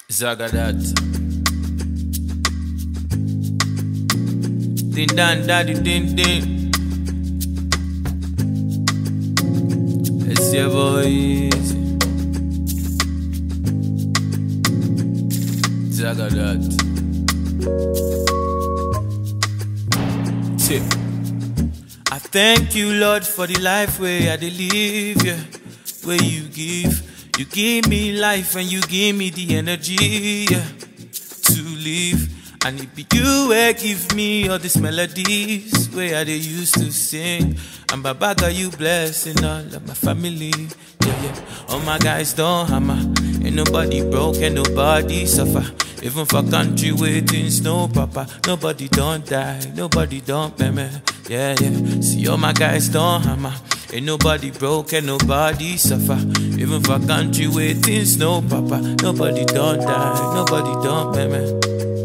Zagadat. Din dan daddy din din. It's your voice. Zagadat. Tip. I thank you, Lord, for the life where I live, yeah. Where you give me life and you give me the energy, yeah, to live. And it be you where give me all these melodies where they used to sing. And Baba got you blessing all of my family, yeah, yeah. All my guys don't hammer, ain't nobody broke, ain't nobody suffer. Even for country where things no papa, nobody don't die, nobody don't meme, yeah, yeah. See all my guys don't hammer, ain't nobody broke, ain't nobody suffer. Even for country where things no papa, nobody don't die, nobody don't meme.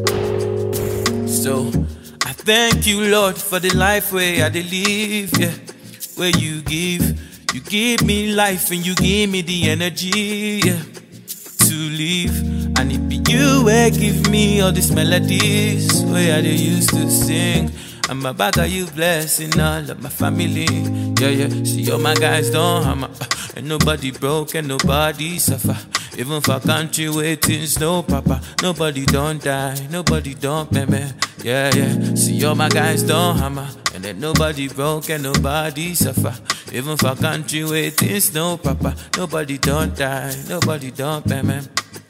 So I thank you, Lord, for the life where I live, yeah. Where you give me life and you give me the energy, yeah, to live. And it be you where give me all these melodies where they used to sing. And my back are you blessing all of my family, yeah, yeah. See all my guys don't hammer, and nobody broke and nobody suffer. Even for country where things no papa, nobody don't die, nobody don't meme, yeah, yeah. See all my guys don't hammer, and then nobody broke and nobody suffer. Even for country where things no papa, nobody don't die, nobody don't meme.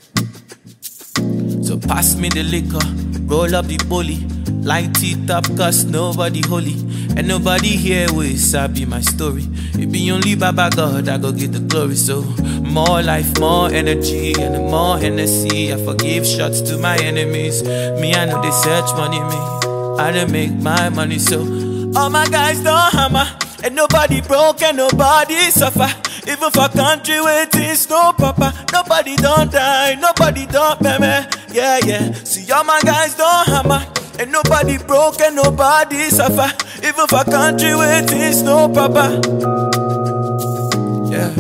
So pass me the liquor, roll up the bully, light it up cause nobody holy. And nobody here will sabi my story. It be only Baba God I go get the glory. So more life, more energy, and more Hennessy. I forgive shots to my enemies. Me, I know they search money, me I don't make my money. So all my guys don't hammer, and nobody broke and nobody suffer. Even for country where things no papa, nobody don't die, nobody don't meme, yeah, yeah. See all my guys don't hammer, and nobody broke and nobody suffer. Even for country where things no papa, yeah.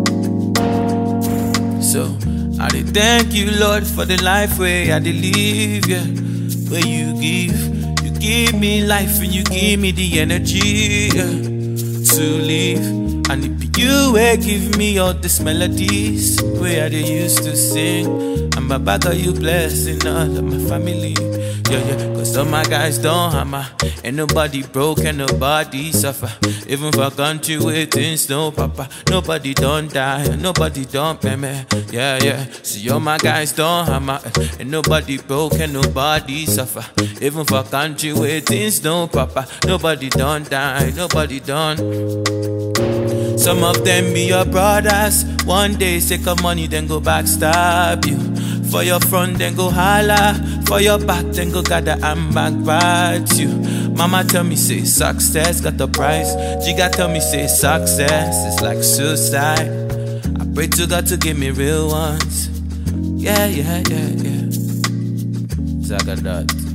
So I did thank you, Lord, for the life where I live, yeah. Where you give me life and you give me the energy, yeah, to live. And it be you where give me all these melodies where they used to sing. And Baba got you blessing all of my family, yeah, yeah. Cause all my guys don't hammer, ain't nobody broke and nobody suffer. Even for country where things no papa, nobody don't die, nobody don't meme, yeah, yeah. See all my guys don't hammer, and nobody broke and nobody suffer. Even for country where things no papa, nobody don't die, nobody don't. Some of them be your brothers. One day sick of money, then go backstab you. For your front, then go holla. For your back, then go gather and backbite you. Mama tell me say success got the price. Jiga tell me say success is like suicide. I pray to God to give me real ones. Yeah, yeah, yeah, yeah. Zagadat.